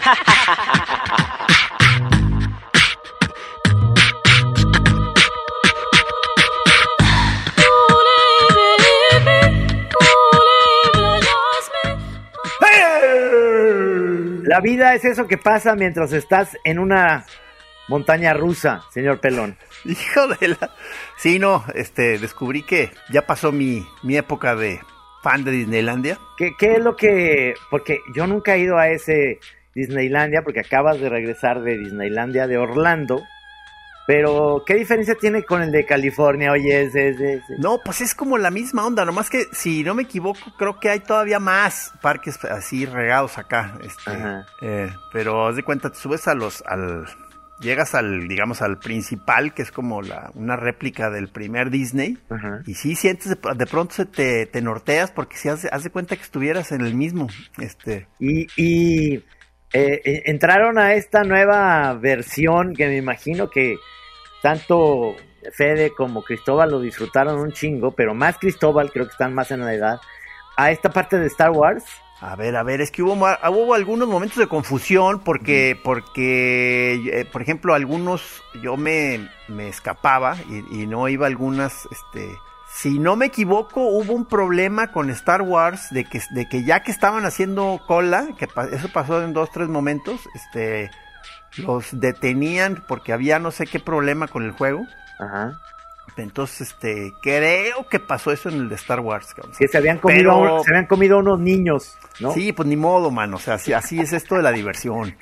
La vida es eso que pasa mientras estás en una montaña rusa, señor Pelón. Hijo de la... Sí, no, descubrí que ya pasó mi época de fan de Disneylandia. ¿Qué es lo que...? Porque yo nunca he ido a ese Disneylandia, porque acabas de regresar de Disneylandia de Orlando, pero ¿qué diferencia tiene con el de California? Oye, ese. No, pues es como la misma onda, nomás que si no me equivoco, creo que hay todavía más parques así regados acá. Pero haz de cuenta, te subes llegas digamos, al principal, que es como una réplica del primer Disney. Ajá. Y sí sientes, de pronto te norteas, porque si haz de cuenta que estuvieras en el mismo. Entraron a esta nueva versión que me imagino que tanto Fede como Cristóbal lo disfrutaron un chingo, pero más Cristóbal, creo que están más en la edad, a esta parte de Star Wars. A ver, es que hubo algunos momentos de confusión porque por ejemplo, algunos yo me escapaba y no iba a algunas, si no me equivoco, hubo un problema con Star Wars de que ya que estaban haciendo cola, que eso pasó en 2-3 momentos, los detenían porque había no sé qué problema con el juego. Ajá. Entonces, creo que pasó eso en el de Star Wars. Que se habían comido unos niños, ¿no? Sí, pues ni modo, mano. O sea, así es esto de la diversión.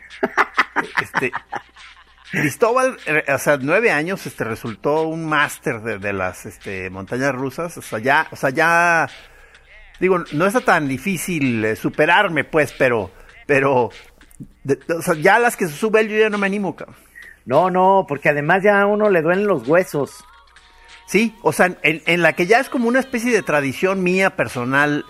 Cristóbal, 9 años, resultó un máster de las montañas rusas. O sea, ya, digo, no está tan difícil superarme, pues, pero, o sea, ya las que se sube él, yo ya no me animo, cabrón. No, porque además ya a uno le duelen los huesos. Sí, o sea, en la que ya es como una especie de tradición mía personal,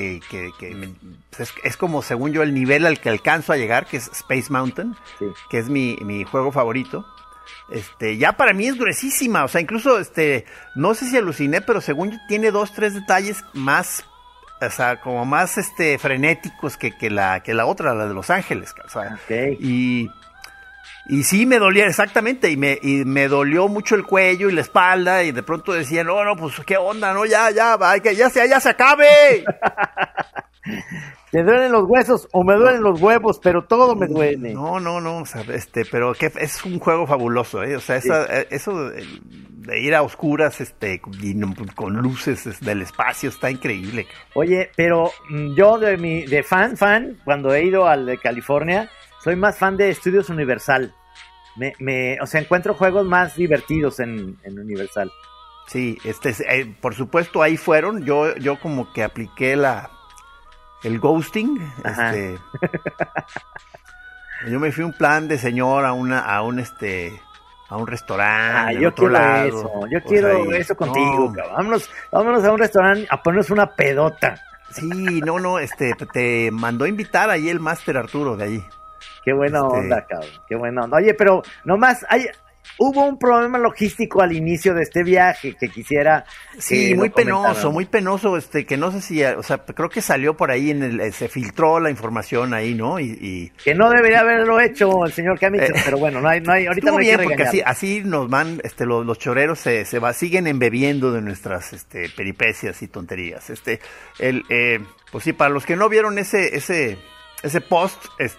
es como, según yo, el nivel al que alcanzo a llegar, que es Space Mountain, sí, que es mi juego favorito. Ya para mí es gruesísima, o sea, incluso, no sé si aluciné, pero según yo tiene 2-3 detalles más, o sea, como más, frenéticos que la otra, la de Los Ángeles, o sea, okay. Y sí me dolía, exactamente, y me dolió mucho el cuello y la espalda, y de pronto decían, no, pues qué onda, no, ya se acabe. ¿Te duelen los huesos o me duelen los huevos? Pero todo me duele. No, o sea, pero que es un juego fabuloso, o sea, sí. Eso de ir a oscuras, y con luces del espacio está increíble. Oye, pero yo de fan, cuando he ido al de California, soy más fan de Estudios Universal. O sea, encuentro juegos más divertidos en Universal. Sí, por supuesto ahí fueron. Yo como que apliqué el ghosting. Yo me fui un plan de señor a un restaurante. Yo quiero lado. Eso. Yo quiero eso contigo, cabrón. Vámonos a un restaurante a ponernos una pedota. Sí, te mandó a invitar ahí el Máster Arturo de ahí. Qué buena onda, cabrón, qué buena onda. Oye, pero nomás hubo un problema logístico al inicio de este viaje que quisiera... Sí, muy penoso, que no sé si, o sea, creo que salió por ahí, se filtró la información ahí, ¿no? Y que no debería haberlo hecho el señor Camicho, pero bueno, no hay ahorita no hay bien, que regañar. Porque así nos van, los choreros siguen embebiendo de nuestras, peripecias y tonterías. Pues sí, para los que no vieron ese post,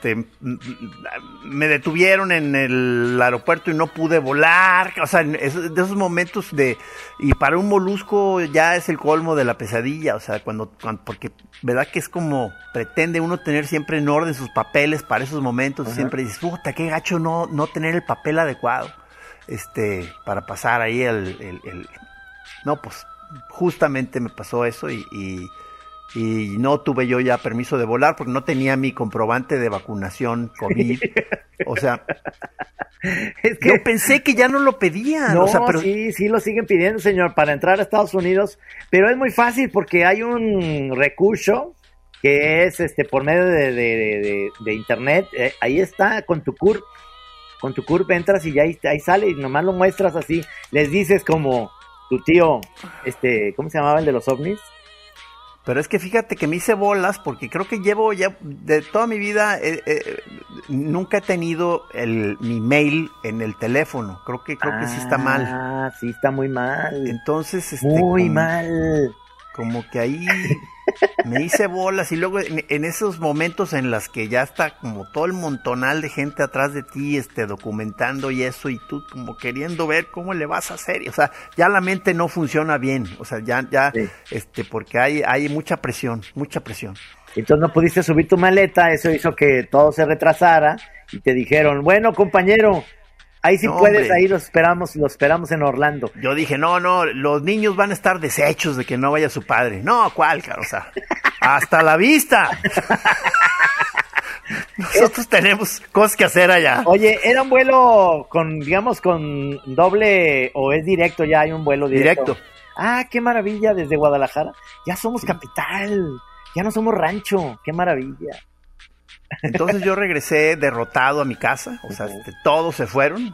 me detuvieron en el aeropuerto y no pude volar, o sea, de esos momentos y para un molusco ya es el colmo de la pesadilla, o sea, porque verdad que es como pretende uno tener siempre en orden sus papeles para esos momentos. Ajá. Siempre dices, puta, qué gacho no tener el papel adecuado, para pasar ahí no, pues, justamente me pasó eso y no tuve yo ya permiso de volar porque no tenía mi comprobante de vacunación COVID. O sea, es que yo pensé que ya no lo pedían. No, o sea, pero sí lo siguen pidiendo, señor, para entrar a Estados Unidos, pero es muy fácil porque hay un recurso que es por medio de internet. Ahí está, con tu CURP entras y ya ahí sale y nomás lo muestras así. Les dices como tu tío, ¿cómo se llamaba el de los ovnis? Pero es que fíjate que me hice bolas porque creo que llevo ya de toda mi vida nunca he tenido mi mail en el teléfono. Creo que sí está mal. Ah, sí está muy mal. Entonces, muy mal. Como que ahí me hice bolas y luego en esos momentos en las que ya está como todo el montonal de gente atrás de ti, documentando y eso, y tú como queriendo ver cómo le vas a hacer, o sea, ya la mente no funciona bien, o sea, ya, sí. Porque hay mucha presión. Entonces no pudiste subir tu maleta, eso hizo que todo se retrasara, y te dijeron, bueno, compañero, ahí sí no, puedes, hombre. Ahí lo esperamos en Orlando. Yo dije, no, los niños van a estar deshechos de que no vaya su padre. No, ¿cuál, cara? O sea, hasta la vista. Nosotros tenemos cosas que hacer allá. Oye, ¿era un vuelo con doble, o es directo? Ya hay un vuelo directo. Ah, qué maravilla, desde Guadalajara. Ya somos capital, ya no somos rancho, qué maravilla. Entonces yo regresé derrotado a mi casa, o sea, todos se fueron,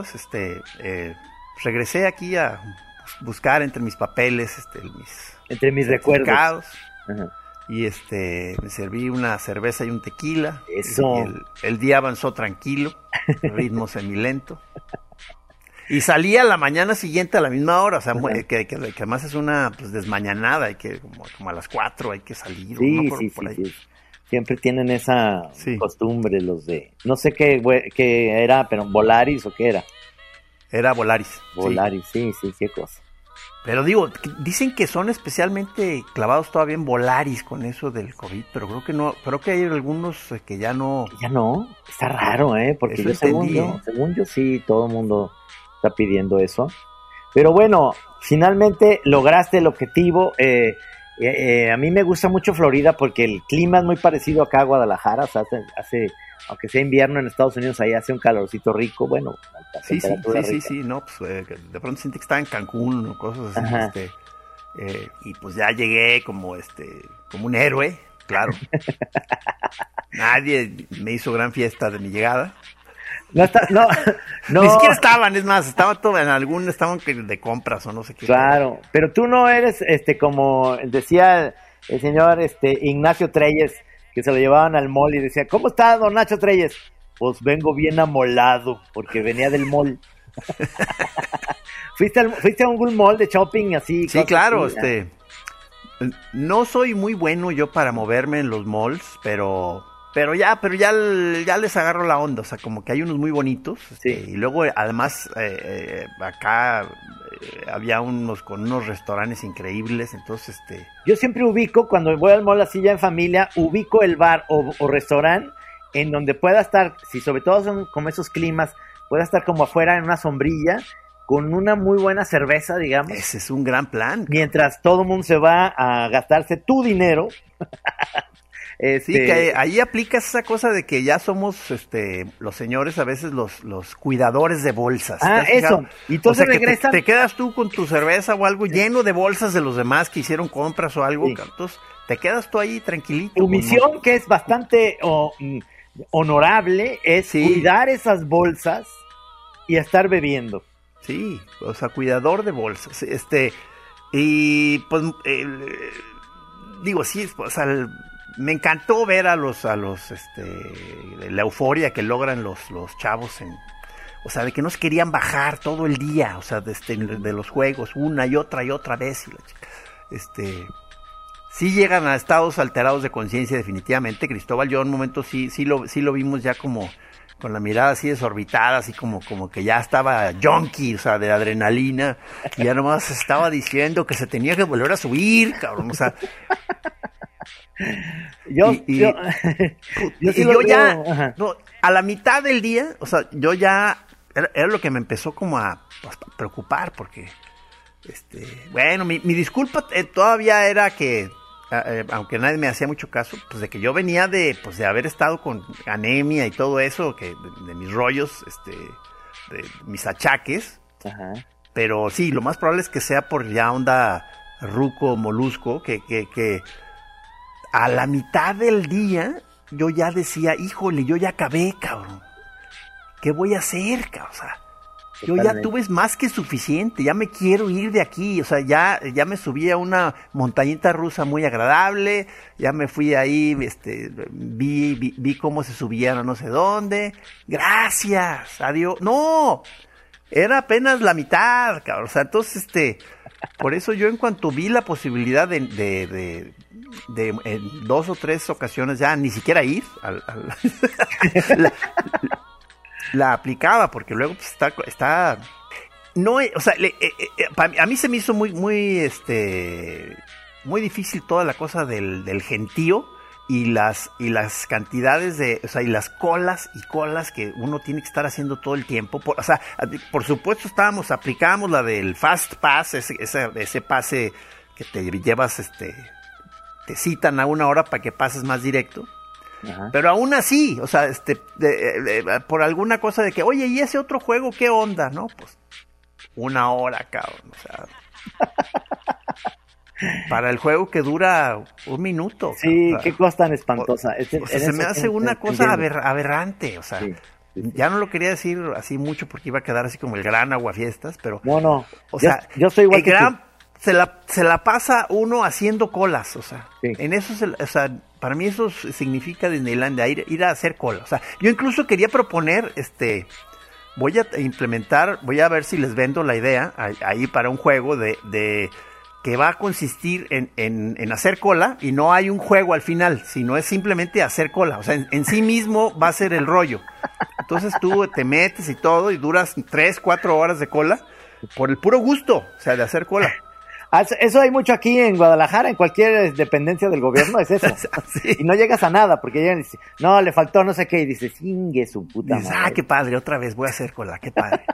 regresé aquí a buscar entre mis papeles, entre mis recuerdos. Y me serví una cerveza y un tequila. Eso. Y el día avanzó tranquilo, ritmo semilento. Y salí a la mañana siguiente a la misma hora, o sea, que además es una desmañanada, hay que como a las 4 hay que salir. Sí, sí. Siempre tienen esa costumbre los de... No sé qué era, pero ¿Volaris o qué era? Era Volaris. Volaris, sí, qué cosa. Pero digo, dicen que son especialmente clavados todavía en Volaris con eso del COVID, pero creo que no, creo que hay algunos que ya no... Ya no, está raro, porque yo según yo sí, todo el mundo está pidiendo eso. Pero bueno, finalmente lograste el objetivo. A mí me gusta mucho Florida porque el clima es muy parecido acá a Guadalajara, o sea, aunque sea invierno en Estados Unidos, ahí hace un calorcito rico, bueno, sí, no, pues de pronto sentí que estaba en Cancún o cosas así, y pues ya llegué como un héroe, claro. Nadie me hizo gran fiesta de mi llegada. No. Ni siquiera estaban, es más, estaban de compras o no sé qué. Claro, pero tú no eres, como decía el señor, Ignacio Treyes, que se lo llevaban al mall y decía, ¿cómo está don Nacho Treyes? Pues vengo bien amolado, porque venía del mall. ¿Fuiste a algún mall de shopping así? Sí, claro, no soy muy bueno yo para moverme en los malls, pero ya les agarro la onda, o sea, como que hay unos muy bonitos, y luego además acá había con unos restaurantes increíbles, entonces yo siempre ubico, cuando voy al mall así ya en familia, ubico el bar o restaurante en donde pueda estar, si sobre todo son como esos climas, pueda estar como afuera en una sombrilla, con una muy buena cerveza, digamos. Ese es un gran plan. Mientras todo el mundo se va a gastarse tu dinero. Sí, que ahí aplicas esa cosa de que ya somos los señores a veces los cuidadores de bolsas. Ah, eso. Y entonces regresan. Te quedas tú con tu cerveza o algo lleno de bolsas de los demás que hicieron compras o algo. Sí. Entonces te quedas tú ahí tranquilito. Tu misión, que es bastante honorable, es cuidar esas bolsas y estar bebiendo. Sí, o sea, cuidador de bolsas. Y pues digo, sí, o sea, me encantó ver a los la euforia que logran los chavos o sea, de que no se querían bajar todo el día, o sea, de los juegos una y otra vez, sí llegan a estados alterados de conciencia definitivamente. Cristóbal, yo en un momento sí lo vimos ya como con la mirada así desorbitada, así como que ya estaba junkie, o sea, de adrenalina, y ya nomás estaba diciendo que se tenía que volver a subir, cabrón, o sea. Yo ya, no, a la mitad del día, o sea, yo ya, era lo que me empezó como a preocupar, porque, bueno, mi disculpa todavía era que, aunque nadie me hacía mucho caso, pues de que yo venía de haber estado con anemia y todo eso, que de mis rollos, de mis achaques. Ajá. Pero sí, lo más probable es que sea por ya onda ruco, molusco, que a la mitad del día yo ya decía, híjole, yo ya acabé, cabrón. ¿Qué voy a hacer, cabrón? O sea, yo ya tuve más que suficiente, ya me quiero ir de aquí, o sea, ya me subí a una montañita rusa muy agradable, ya me fui ahí, vi cómo se subían a no sé dónde, gracias, adiós, no, era apenas la mitad, cabrón, o sea, entonces, por eso yo en cuanto vi la posibilidad de en 2 o 3 ocasiones ya ni siquiera ir la aplicaba, porque luego pues, está no, o sea, a mí se me hizo muy difícil toda la cosa del gentío y las cantidades o sea, y las colas que uno tiene que estar haciendo todo el tiempo, o sea, por supuesto aplicábamos la del Fast Pass, ese pase que te llevas, te citan a 1 hora para que pases más directo. Ajá. Pero aún así, o sea, por alguna cosa de que, oye, ¿y ese otro juego qué onda? ¿No? Pues 1 hora, cabrón, o sea, para el juego que dura 1 minuto. Sí, o sea, qué cosa tan espantosa. Se me hace una cosa aberrante, o sea, sí. Ya no lo quería decir así mucho porque iba a quedar así como el gran aguafiestas, pero... No, o sea, yo estoy igual que tú. Se la pasa uno haciendo colas, o sea, sí. En eso, o sea, para mí eso significa Disneylandia, ir a hacer cola, o sea, yo incluso quería proponer, voy a ver si les vendo la idea ahí para un juego de que va a consistir en hacer cola, y no hay un juego al final, sino es simplemente hacer cola, o sea, en sí mismo va a ser el rollo. Entonces tú te metes y todo, y duras 3, 4 horas de cola, por el puro gusto, o sea, de hacer cola. Eso hay mucho aquí en Guadalajara, en cualquier dependencia del gobierno, es eso. Sí. Y no llegas a nada, porque llegan y dicen, no, le faltó no sé qué, y dices, singue su puta madre. Ah, qué padre, otra vez voy a hacer cola, qué padre.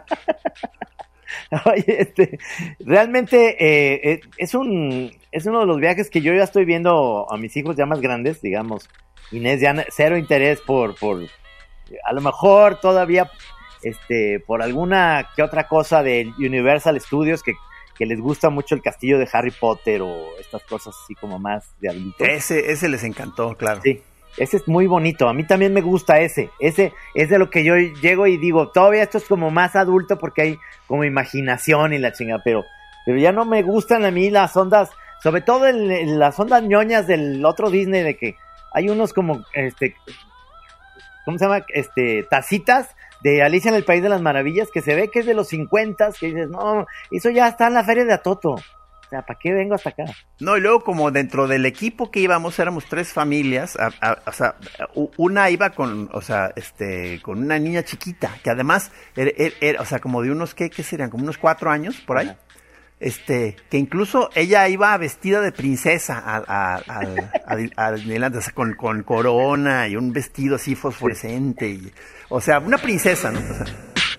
Oye, realmente es uno de los viajes que yo ya estoy viendo a mis hijos ya más grandes, digamos. Inés ya cero interés por a lo mejor todavía por alguna que otra cosa de Universal Studios que les gusta mucho el castillo de Harry Potter o estas cosas así como más de adultos. Ese les encantó, claro. Sí, ese es muy bonito, a mí también me gusta ese es de lo que yo llego y digo, todavía esto es como más adulto porque hay como imaginación y la chingada, pero ya no me gustan a mí las ondas, sobre todo las ondas ñoñas del otro Disney, de que hay unos como, ¿cómo se llama? Tacitas de Alicia en el País de las Maravillas, que se ve que es de los 50, que dices, no, eso ya está en la feria de Atoto. O sea, ¿para qué vengo hasta acá? No, y luego como dentro del equipo que íbamos, éramos 3 familias, o sea, una iba con, o sea, con una niña chiquita, que además, era, o sea, como de unos, ¿qué serían? Como unos 4 años, por ahí. Ajá. Que incluso ella iba vestida de princesa a Disneyland, o sea, con corona y un vestido así fosforescente, y, o sea, una princesa, ¿no? O sea,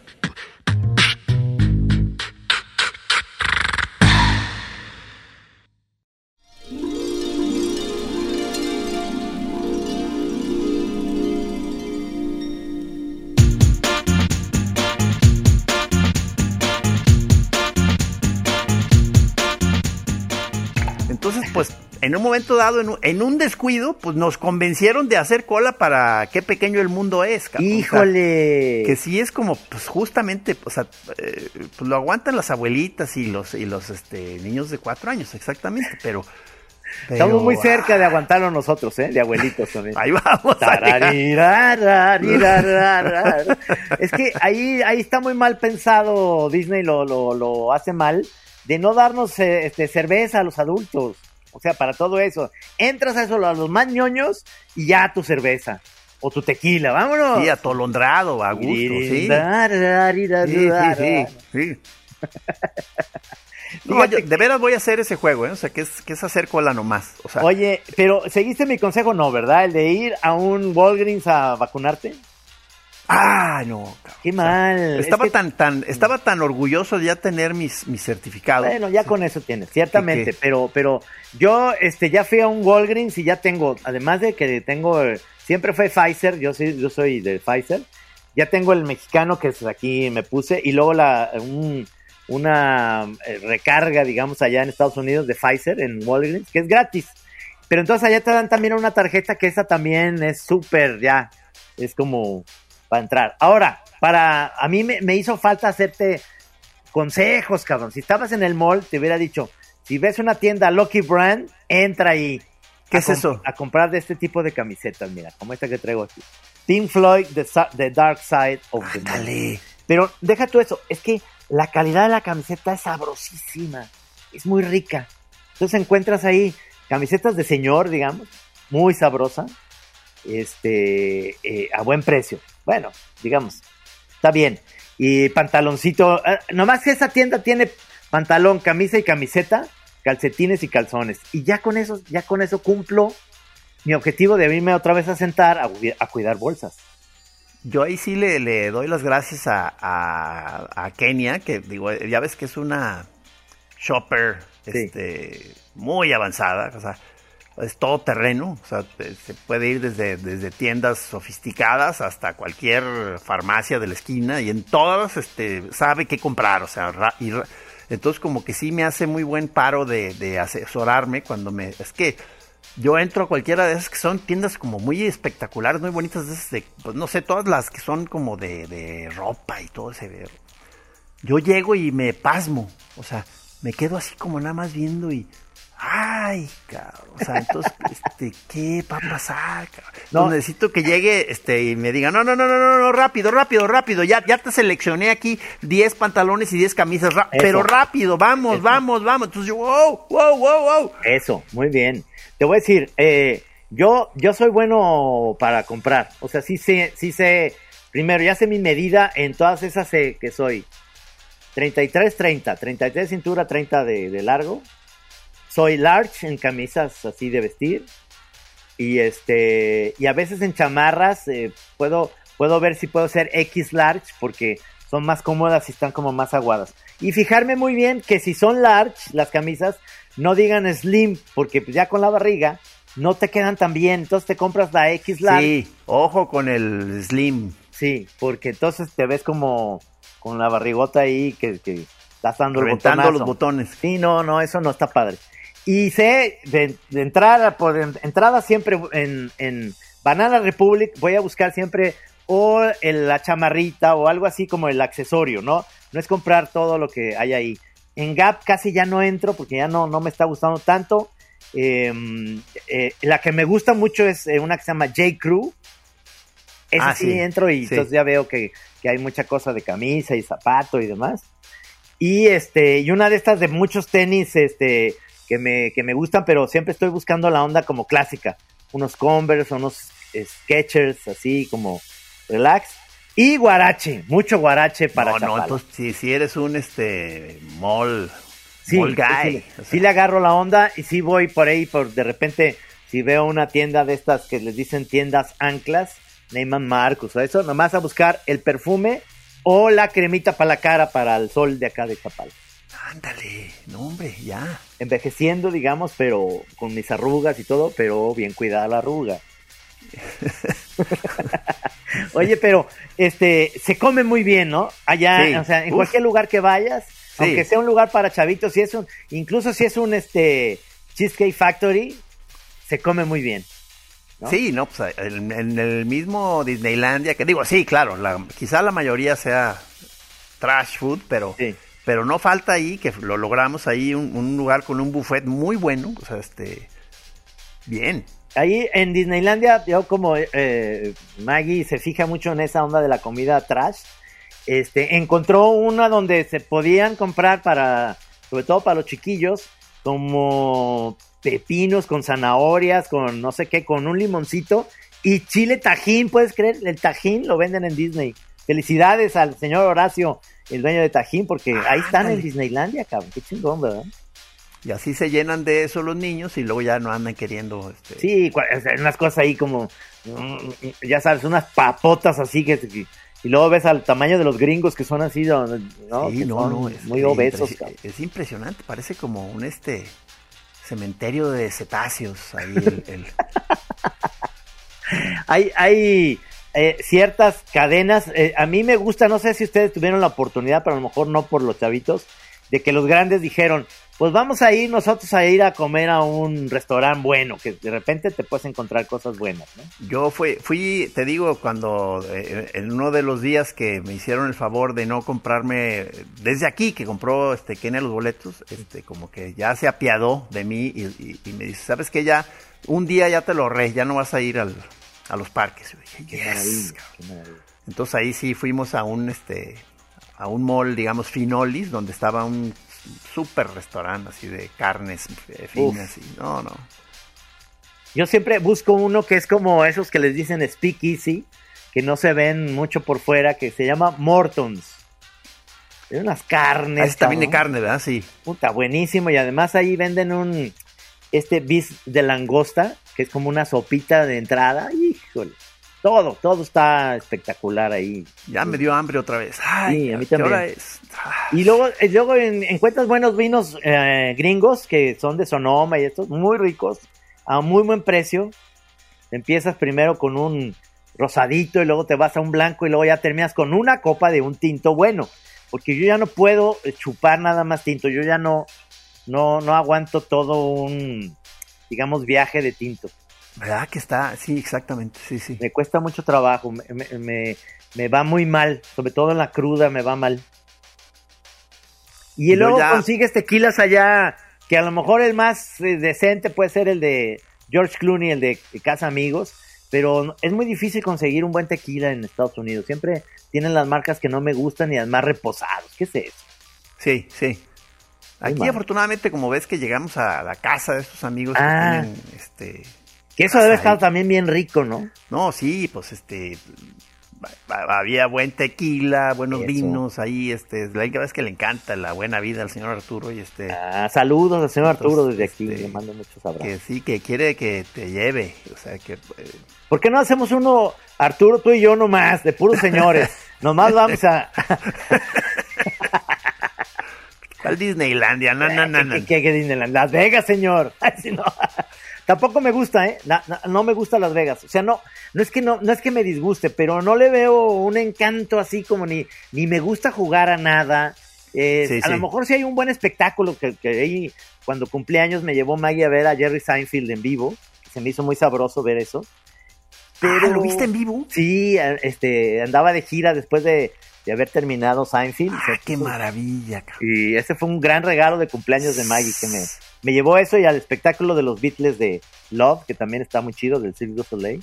pues en un momento dado, en un descuido, pues nos convencieron de hacer cola para Qué pequeño el mundo es, cabrón. ¡Híjole! O sea, que sí es como, pues justamente, o sea, pues lo aguantan las abuelitas y los niños de 4 años, exactamente, pero estamos muy cerca de aguantarlo nosotros, de abuelitos también. Ahí vamos. Es que ahí está muy mal pensado, Disney lo hace mal, de no darnos cerveza a los adultos. O sea, para todo eso, entras a eso a los más ñoños y ya tu cerveza o tu tequila, vámonos. Sí, atolondrado, a gusto, sí. Sí. No, yo de veras voy a hacer ese juego, o sea, que es hacer cola nomás. O sea, oye, pero seguiste mi consejo, no, ¿verdad? El de ir a un Walgreens a vacunarte. Ah, no, cabrón. Qué mal. Estaba tan orgulloso de ya tener mis certificados. Bueno, ya con eso tienes, ciertamente, pero yo ya fui a un Walgreens y ya tengo, además de que tengo, siempre fue Pfizer, yo soy de Pfizer, ya tengo el mexicano que aquí me puse, y luego una recarga, digamos, allá en Estados Unidos de Pfizer en Walgreens, que es gratis. Pero entonces allá te dan también una tarjeta que esa también es súper, ya, es como para entrar. Ahora, a mí me hizo falta hacerte consejos, cabrón. Si estabas en el mall, te hubiera dicho, si ves una tienda Lucky Brand, entra ahí. ¿Qué es eso? A comprar de este tipo de camisetas, mira, como esta que traigo aquí. Pink Floyd, The Dark Side of the Moon. Pero deja tú eso, es que la calidad de la camiseta es sabrosísima, es muy rica. Entonces encuentras ahí camisetas de señor, digamos, muy sabrosa, a buen precio. Bueno, digamos, está bien. Y pantaloncito, nomás que esa tienda tiene pantalón, camisa y camiseta, calcetines y calzones. Y ya con eso cumplo mi objetivo de irme otra vez a sentar a cuidar bolsas. Yo ahí sí le doy las gracias a Kenia, que digo, ya ves que es una shopper Sí. muy avanzada, o sea, es todo terreno, o sea, se puede ir desde tiendas sofisticadas hasta cualquier farmacia de la esquina y en todas sabe qué comprar, o sea, entonces como que sí me hace muy buen paro de asesorarme es que yo entro a cualquiera de esas que son tiendas como muy espectaculares, muy bonitas, de esas pues no sé, todas las que son como de ropa y todo ese. Yo llego y me pasmo, o sea, me quedo así como nada más viendo y ay, cabrón, o sea, entonces, ¿qué va a pasar, cabrón? No. Entonces necesito que llegue, y me diga, no, rápido, ya te seleccioné aquí 10 pantalones y 10 camisas, pero rápido, vamos, entonces yo, wow. Eso, muy bien. Te voy a decir, yo soy bueno para comprar, o sea, sí sé, primero, ya sé mi medida en todas esas que soy, 33 cintura, 30 de largo. Soy large en camisas así de vestir y a veces en chamarras puedo ver si puedo ser X large porque son más cómodas y están como más aguadas. Y fijarme muy bien que si son large las camisas no digan slim porque ya con la barriga no te quedan tan bien, entonces te compras la X large. Sí, ojo con el slim. Sí, porque entonces te ves como con la barrigota ahí que estás dando reventando el botonazo. Los botones. Sí, no, eso no está padre. Y sé, de entrada, entrada siempre en Banana Republic, voy a buscar siempre o la chamarrita o algo así como el accesorio, ¿no? No es comprar todo lo que hay ahí. En Gap casi ya no entro porque ya no me está gustando tanto. La que me gusta mucho es una que se llama J. Crew. Esa sí entro y entonces ya veo que hay mucha cosa de camisa y zapato y demás. Y una de estas de muchos tenis, que me gustan, pero siempre estoy buscando la onda como clásica. Unos Converse, unos Skechers, así como relax. Y guarache, mucho guarache para Chapala. No, entonces si eres un mall Sí, guy. sí le agarro la onda y sí voy por ahí, de repente, si veo una tienda de estas que les dicen tiendas anclas, Neiman Marcus o eso, nomás a buscar el perfume o la cremita para la cara para el sol de acá de Chapala. Ándale, no hombre, ya. Envejeciendo, digamos, pero con mis arrugas y todo, pero bien cuidada la arruga. Oye, pero se come muy bien, ¿no? Allá, sí. O sea, en cualquier lugar que vayas, sí. Aunque sea un lugar para chavitos, incluso si es un Cheesecake Factory, se come muy bien, ¿no? Sí, no, pues en el mismo Disneylandia, que digo, sí, claro, quizá la mayoría sea trash food, pero sí. Pero no falta ahí, que lo logramos ahí, un lugar con un buffet muy bueno, o sea, bien. Ahí en Disneylandia, yo como Maggie se fija mucho en esa onda de la comida trash, encontró una donde se podían comprar sobre todo para los chiquillos, como pepinos con zanahorias, con no sé qué, con un limoncito y chile tajín, ¿puedes creer? El tajín lo venden en Disney. Felicidades al señor Horacio, el dueño de Tajín, porque ahí están en Disneylandia, cabrón. Qué chingón, ¿verdad? Y así se llenan de eso los niños y luego ya no andan queriendo... Sí, unas cosas ahí como, ya sabes, unas papotas así y luego ves al tamaño de los gringos que son así, ¿no? Sí, no, es muy obesos. Es impresionante, parece como un cementerio de cetáceos ahí Hay ciertas cadenas, a mí me gusta, no sé si ustedes tuvieron la oportunidad, pero a lo mejor no por los chavitos, de que los grandes dijeron, pues vamos a ir nosotros a ir a comer a un restaurante bueno, que de repente te puedes encontrar cosas buenas, ¿no? Yo fui, te digo, cuando en uno de los días que me hicieron el favor de no comprarme, desde aquí que compró Kenia los boletos, como que ya se apiadó de mí y me dice, ¿sabes qué? Ya, un día ya te lo ahorré, ya no vas a ir a los parques. Yo dije, Qué maravilla, qué maravilla. Entonces ahí sí fuimos a un mall, digamos, Finolis, donde estaba un súper restaurante así de carnes finas. Y no. Yo siempre busco uno que es como esos que les dicen speakeasy, que no se ven mucho por fuera, que se llama Morton's. Es unas carnes. Es también de carne, ¿verdad? Sí. Puta, buenísimo. Y además ahí venden un bis de langosta, que es como una sopita de entrada. Híjole. Todo está espectacular ahí. Ya me dio hambre otra vez. Ay, sí, a mí también. ¿Qué hora es? Y luego encuentras buenos vinos gringos que son de Sonoma y estos, muy ricos, a muy buen precio. Empiezas primero con un rosadito y luego te vas a un blanco y luego ya terminas con una copa de un tinto bueno. Porque yo ya no puedo chupar nada más tinto. Yo ya no aguanto todo un, digamos, viaje de tinto. ¿Verdad que está? Sí, exactamente, sí. Me cuesta mucho trabajo, me va muy mal, sobre todo en la cruda me va mal. Y luego consigues tequilas allá, que a lo mejor el más decente puede ser el de George Clooney, el de Casa Amigos, pero es muy difícil conseguir un buen tequila en Estados Unidos. Siempre tienen las marcas que no me gustan y además reposados. ¿Qué es eso? Sí. Aquí afortunadamente, como ves que llegamos a la casa de estos amigos que tienen que eso debe estar también bien rico, ¿no? No, sí, pues había buen tequila, buenos vinos ahí, la verdad es que le encanta la buena vida al señor Arturo y saludos al señor Arturo desde aquí, le mando muchos abrazos. Que sí, que quiere que te lleve, o sea que ¿por qué no hacemos uno, Arturo, tú y yo nomás, de puros señores? Nomás vamos a al Disneylandia, no. ¿Qué Disneylandia? Las Vegas, señor. Ay, si no. Tampoco me gusta, no me gusta Las Vegas. O sea, no es que me disguste, pero no le veo un encanto así como ni me gusta jugar a nada. A lo mejor sí hay un buen espectáculo que ahí cuando cumplí años me llevó Maggie a ver a Jerry Seinfeld en vivo. Se me hizo muy sabroso ver eso. Pero, ¿lo viste en vivo? Sí, andaba de gira después de haber terminado Seinfeld. ¡Qué maravilla! Cabrón. Y ese fue un gran regalo de cumpleaños de Maggie, que me llevó eso y al espectáculo de los Beatles de Love, que también está muy chido, del Cirque du Soleil.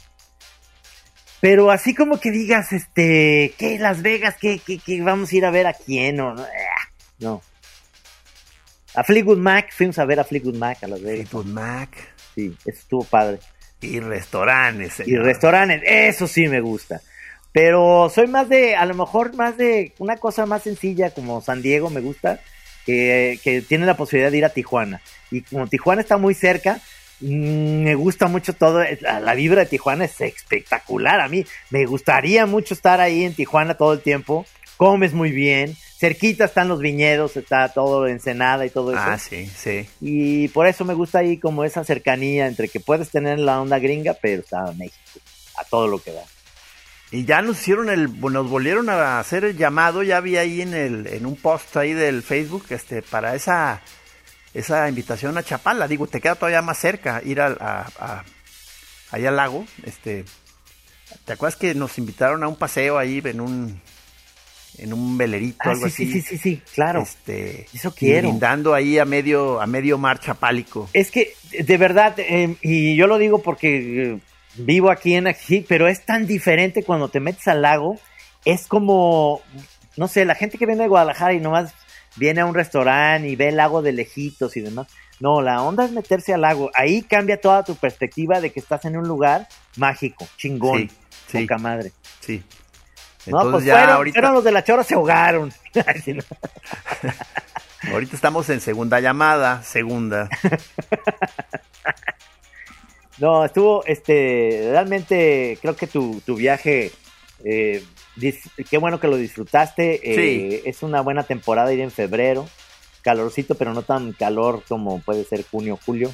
Pero así como que digas, ¿qué? Las Vegas, ¿qué vamos a ir a ver a quién? No. A Fleetwood Mac, fuimos a ver a Fleetwood Mac a Las Vegas. Fleetwood Mac. Sí, eso estuvo padre. Y restaurantes, señor. Y restaurantes, eso sí me gusta. Pero soy a lo mejor más de una cosa más sencilla, como San Diego me gusta, que tiene la posibilidad de ir a Tijuana. Y como Tijuana está muy cerca, me gusta mucho todo, la vibra de Tijuana es espectacular. A mí me gustaría mucho estar ahí en Tijuana todo el tiempo. Comes muy bien, cerquita están los viñedos, está todo Ensenada y todo eso. Sí. Y por eso me gusta ahí como esa cercanía entre que puedes tener la onda gringa, pero está México, a todo lo que da. Y ya nos nos volvieron a hacer el llamado, ya vi ahí en un post ahí del Facebook, para esa invitación a Chapala. Digo, te queda todavía más cerca ir allá al lago. ¿Te acuerdas que nos invitaron a un paseo ahí en un velerito, algo así? Sí, claro. Eso quiero. Brindando ahí a medio mar chapálico. Es que, de verdad, y yo lo digo porque vivo aquí en Ajijic, pero es tan diferente cuando te metes al lago. Es como, no sé, la gente que viene de Guadalajara y nomás viene a un restaurante y ve el lago de lejitos y demás. No, la onda es meterse al lago. Ahí cambia toda tu perspectiva de que estás en un lugar mágico, chingón, poca madre. Sí. Entonces, no, pues ya fueron los de la Chora, se ahogaron. Ahorita estamos en segunda llamada. No, estuvo, realmente creo que tu viaje, qué bueno que lo disfrutaste. Sí. Es una buena temporada ir en febrero, calorcito, pero no tan calor como puede ser junio, julio.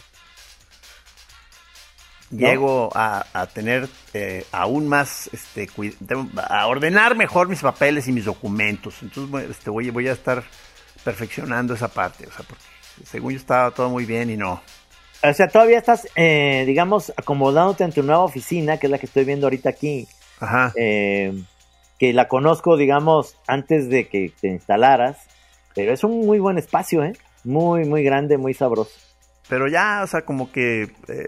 ¿No? Llego a tener aún más, a ordenar mejor mis papeles y mis documentos. Entonces voy a estar perfeccionando esa parte, o sea, porque según yo estaba todo muy bien y no. O sea, todavía estás, digamos, acomodándote en tu nueva oficina, que es la que estoy viendo ahorita aquí. Ajá. Que la conozco, digamos, antes de que te instalaras, pero es un muy buen espacio, muy, muy grande, muy sabroso. Pero ya, o sea, como que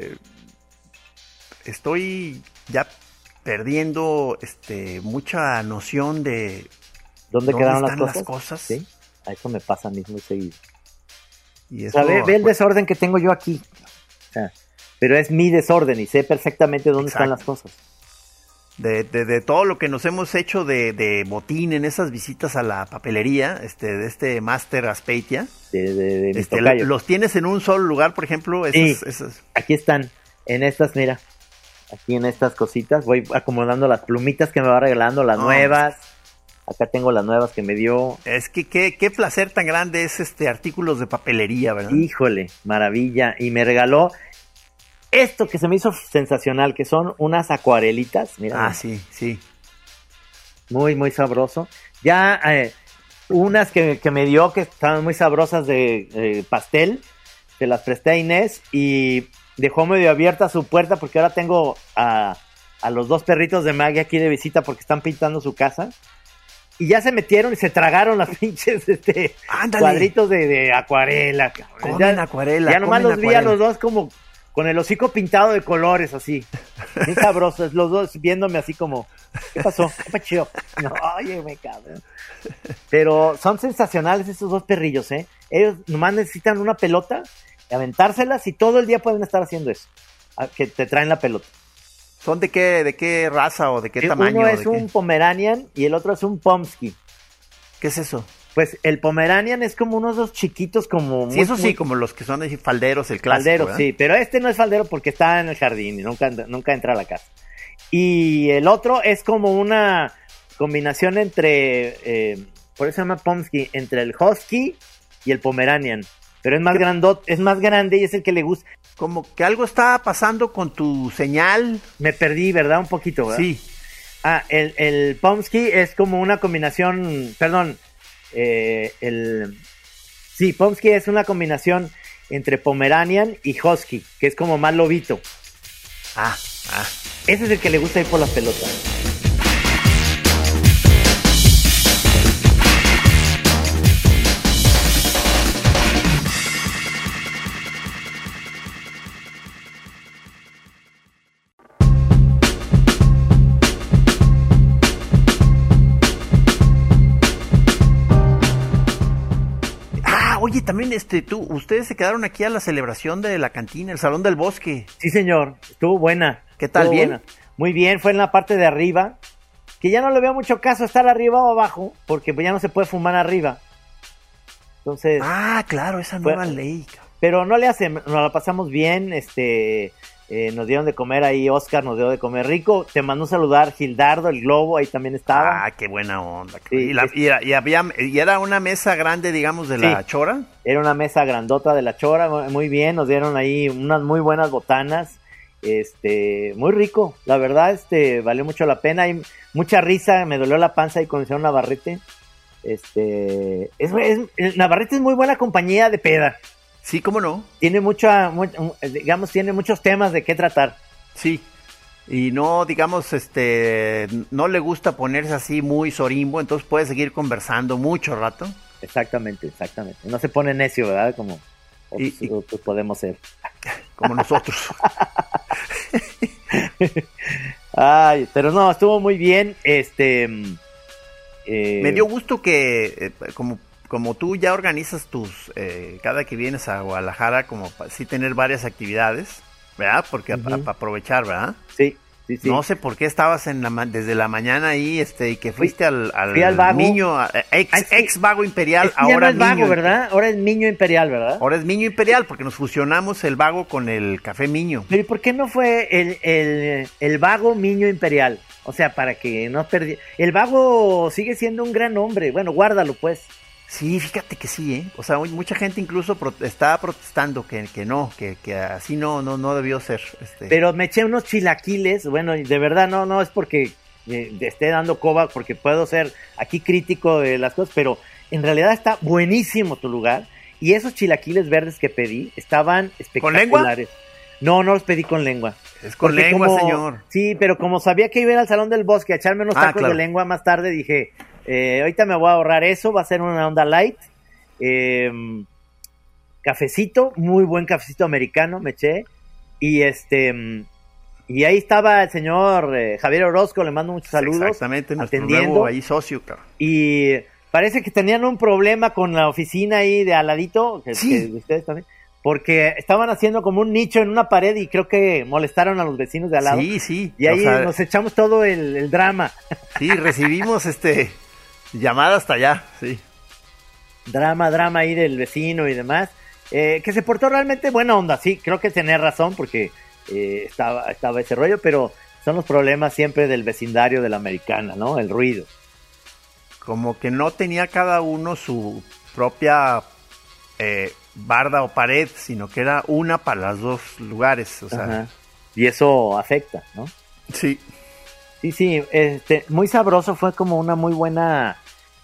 estoy ya perdiendo mucha noción de ¿Dónde quedaron están las cosas? Sí, a eso me pasa a mí muy seguido. Y eso, o sea, ve el desorden que tengo yo aquí. O sea, pero es mi desorden y sé perfectamente dónde están las cosas. De todo lo que nos hemos hecho de botín en esas visitas a la papelería, de Master Aspeitia, los tienes en un solo lugar, por ejemplo. Esas. Aquí están, en estas, mira, aquí en estas cositas, voy acomodando las plumitas que me va regalando, las nuevas. Acá tengo las nuevas que me dio. Es que qué placer tan grande es artículos de papelería, ¿verdad? Híjole, maravilla. Y me regaló esto que se me hizo sensacional, que son unas acuarelitas. Mira. Ah, sí, sí. Muy, muy sabroso. Ya unas que me dio que estaban muy sabrosas de pastel, se las presté a Inés y dejó medio abierta su puerta porque ahora tengo a los dos perritos de Maggie aquí de visita porque están pintando su casa. Y ya se metieron y se tragaron las pinches cuadritos de acuarela. Comen acuarela. Ya nomás los vi a los dos como con el hocico pintado de colores, así. Muy sabrosos, los dos viéndome así como, ¿qué pasó? ¿Qué pacheó? No, oye, me cabrón. Pero son sensacionales estos dos perrillos, ¿eh? Ellos nomás necesitan una pelota, aventárselas y todo el día pueden estar haciendo eso. Que te traen la pelota. ¿Son de qué raza o de qué tamaño? Uno es un Pomeranian y el otro es un Pomsky. ¿Qué es eso? Pues el Pomeranian es como unos dos chiquitos como... Sí, eso sí, como los que son de falderos, el clásico. Falderos, ¿verdad? Sí, pero no es faldero porque está en el jardín y nunca entra a la casa. Y el otro es como una combinación entre, por eso se llama Pomsky, entre el Husky y el Pomeranian. Pero es más es más grande y es el que le gusta. Como que algo estaba pasando con tu señal. Me perdí, ¿verdad? Un poquito, ¿verdad? Sí. El Pomsky es como una combinación, perdón, Pomsky es una combinación entre Pomeranian y Husky, que es como más lobito. Ese es el que le gusta ir por las pelotas. Oye, también ustedes se quedaron aquí a la celebración de la cantina, el Salón del Bosque. Sí, señor, estuvo buena. ¿Qué tal? ¿Bien? Buena. Muy bien, fue en la parte de arriba, que ya no le veo mucho caso estar arriba o abajo, porque ya no se puede fumar arriba. Entonces... claro, esa nueva ley. Pero no le hace, nos la pasamos bien, nos dieron de comer ahí, Oscar nos dio de comer rico, te mandó a saludar Gildardo, el Globo, ahí también estaba. Qué buena onda. Sí, y era una mesa grande, digamos, de la Chora. Era una mesa grandota de la Chora, muy bien, nos dieron ahí unas muy buenas botanas, muy rico, la verdad, valió mucho la pena, hay mucha risa, me dolió la panza ahí con el señor Navarrete, Navarrete es muy buena compañía de peda. Sí, ¿cómo no? Tiene tiene muchos temas de qué tratar. Sí, y no, digamos, no le gusta ponerse así muy sorimbo, entonces puede seguir conversando mucho rato. Exactamente. No se pone necio, ¿verdad? Como otros podemos ser. Como nosotros. Ay, pero no, estuvo muy bien, Me dio gusto que, como tú ya organizas cada que vienes a Guadalajara, como sí tener varias actividades, ¿verdad? Porque para aprovechar, ¿verdad? Sí. No sé por qué estabas desde la mañana ahí, y que fuiste al vago. Miño, ex vago imperial, ahora es vago, ¿verdad? Ahora es Miño Imperial, ¿verdad? Ahora es Miño Imperial, porque nos fusionamos el vago con el café Miño. Pero ¿y por qué no fue el vago Miño Imperial? O sea, para que no perdiera. El vago sigue siendo un gran hombre. Bueno, guárdalo, pues. Sí, fíjate que sí, O sea, mucha gente incluso estaba protestando que así no debió ser. Pero me eché unos chilaquiles, bueno, de verdad no es porque esté dando coba, porque puedo ser aquí crítico de las cosas, pero en realidad está buenísimo tu lugar. Y esos chilaquiles verdes que pedí estaban espectaculares. ¿Con lengua? No los pedí con lengua. Es con Porque lengua, señor. Sí, pero como sabía que iba a ir al Salón del Bosque a echarme unos tacos de lengua más tarde, dije, ahorita me voy a ahorrar eso, va a ser una onda light. Cafecito, muy buen cafecito americano, me eché. Y y ahí estaba el señor Javier Orozco, le mando muchos saludos. Exactamente, nuestro atendiendo. nuevo ahí socio, cabrón. Y parece que tenían un problema con la oficina ahí de al ladito, que ustedes también, porque estaban haciendo como un nicho en una pared y creo que molestaron a los vecinos de al lado. Sí. Y ahí nos echamos todo el drama. Sí, recibimos llamada hasta allá, sí. Drama ahí del vecino y demás. Que se portó realmente buena onda, sí, creo que tenía razón porque estaba ese rollo, pero son los problemas siempre del vecindario de la Americana, ¿no? El ruido. Como que no tenía cada uno su propia barda o pared, sino que era una para los dos lugares, o sea. Ajá. Y eso afecta, ¿no? Sí. Sí, muy sabroso, fue como una muy buena,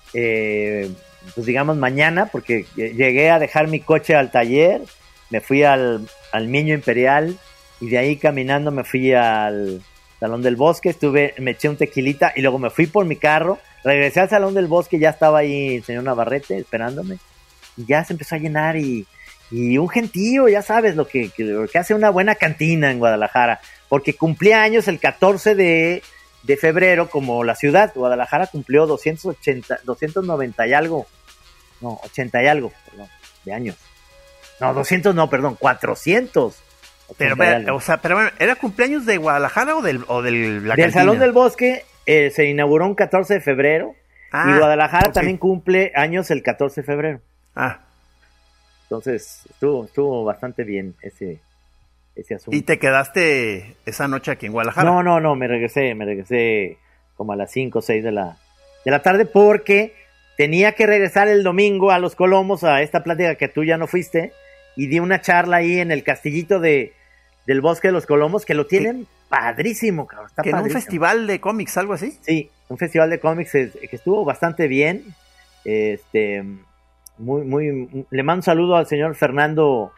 pues digamos mañana, porque llegué a dejar mi coche al taller, me fui al Miño Imperial y de ahí caminando me fui al Salón del Bosque, me eché un tequilita y luego me fui por mi carro, regresé al Salón del Bosque, ya estaba ahí el señor Navarrete esperándome y ya se empezó a llenar y un gentío, ya sabes lo que hace una buena cantina en Guadalajara, porque cumplía años el 14 de febrero, como la ciudad. Guadalajara cumplió 290 y algo, no, 80 y algo, perdón, de años. No, 200 no, perdón, 400. Pero bueno, ¿era cumpleaños de Guadalajara o del Salón del Bosque? Se inauguró un 14 de febrero y Guadalajara también cumple años el 14 de febrero. Entonces estuvo bastante bien ese asunto. ¿Y te quedaste esa noche aquí en Guadalajara? No, me regresé como a las 5 o 6 de la tarde porque tenía que regresar el domingo a Los Colomos a esta plática que tú ya no fuiste y di una charla ahí en el castillito del Bosque de Los Colomos que lo tienen padrísimo, cabrón. Está que padrísimo. En un festival de cómics, algo así. Sí, un festival de cómics que estuvo bastante bien. Le mando un saludo al señor Fernando